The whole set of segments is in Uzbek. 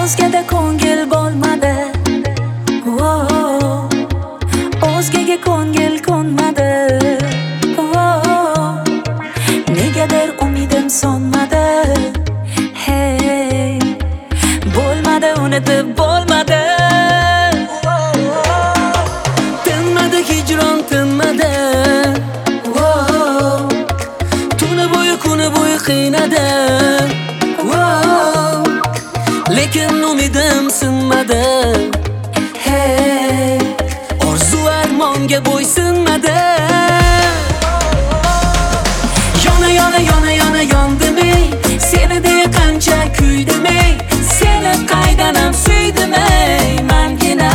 O'zgada ko'ngil bo'lmadi, o'zgaga ko'ngil qo'nmadi, negadir umidim so'nmadi. Hey, bo'lmadi, unutib bo'lmadi. Tinmadi hijron, tinmadi. Tuni bo'yi kuni bo'yi qiynadi. Lekin umidim sinmadi. Hey, orzu armonga bo'ysunmadi. Yona yona yona yona yondim ey, seni deya qancha kuydim ey, seni qaydan ham suydim ey, mangina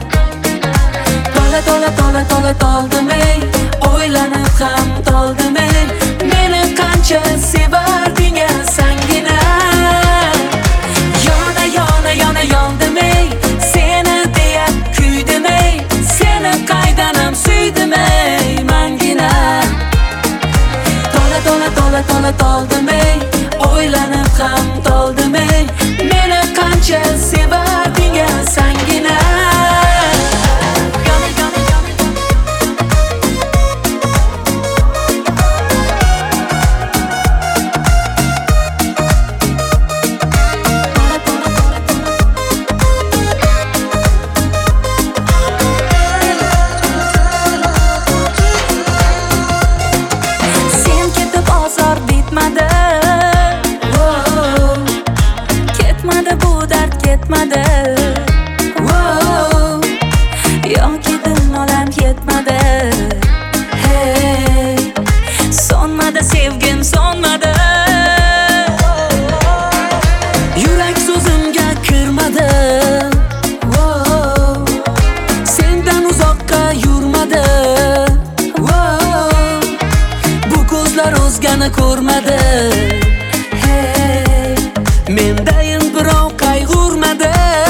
tola tola tola tola toldim ey, o'ylanib ham toldim ey, meni qancha sevarding sangina. Yona yona yona yondim ey, seni deya kuydim ey, seni qaydan ham suydim ey, mangina tola tola tola tola toldim ey, o'ylanib ham toldim ey, meni qancha sevarding sangina. Ketmadi bu dard, ketmadi. Yoki dilnolam ketmadi. Hey, so'nmadi sevgim, so'nmadi. Yurak so'zimga kirmadi. Sendan uzoqqa yurmadi. Bu ko'zlar o'zgani ko'rmadi. Mendayin birov qayg'urmadi.